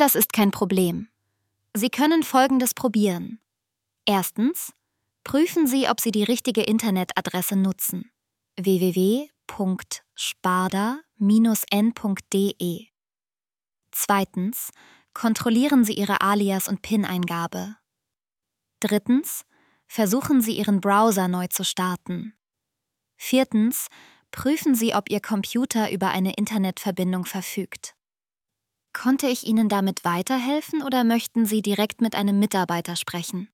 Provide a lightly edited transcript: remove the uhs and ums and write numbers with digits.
Das ist kein Problem. Sie können Folgendes probieren. Erstens, prüfen Sie, ob Sie die richtige Internetadresse nutzen: www.sparda-n.de. Zweitens, kontrollieren Sie Ihre Alias- und PIN-Eingabe. Drittens, versuchen Sie Ihren Browser neu zu starten. Viertens, prüfen Sie, ob Ihr Computer über eine Internetverbindung verfügt. Konnte ich Ihnen damit weiterhelfen oder möchten Sie direkt mit einem Mitarbeiter sprechen?